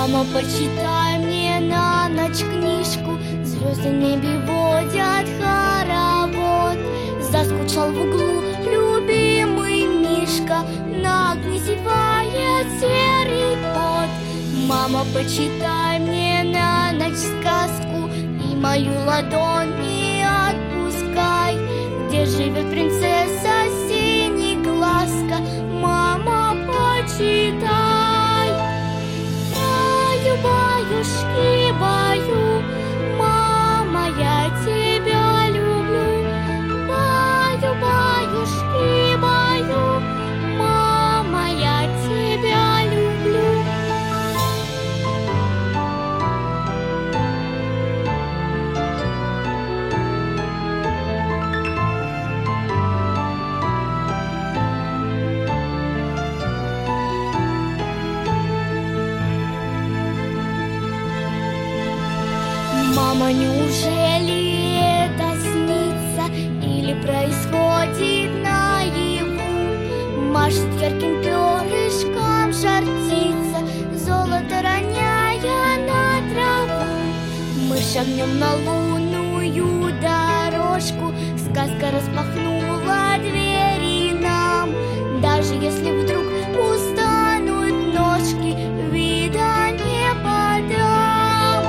Мама, почитай мне на ночь книжку, звезды в небе водят хоровод. Заскучал в углу любимый Мишка, на окне зевает серый кот. Мама, почитай мне на ночь сказку и мою ладонь не отпускай, где живет принцесса Синеглазка. Мама, почитай. Баю-баюшки, баю, мама, я тебя люблю. Баю-баюшки, баю, мама, я тебя люблю. Мама, неужели это снится или происходит наяву? Машет ярким перышком жар птица, золото роняя на траву. Мы шагнем на лунную дорожку, сказка распахнула двери нам. Даже если вдруг устанут ножки, вида не подам.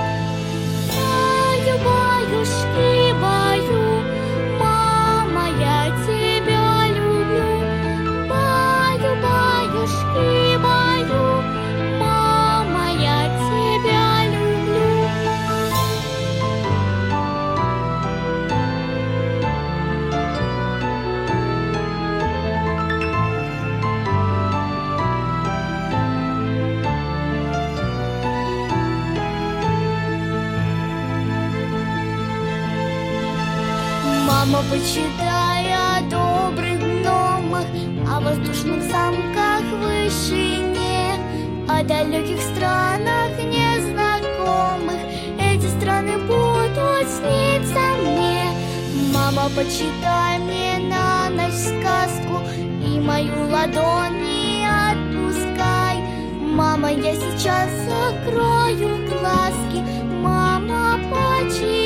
Баюшки, баю, мама, я тебя люблю. Баю-баюшки, баю, мама, я тебя люблю. Мама, почитай о добрых гномах, о воздушных замках в вышине, о далеких странах незнакомых. Эти страны будут сниться мне. Мама, почитай мне на ночь сказку и мою ладонь не отпускай. Мама, я сейчас закрою глазки. Мама, почитай.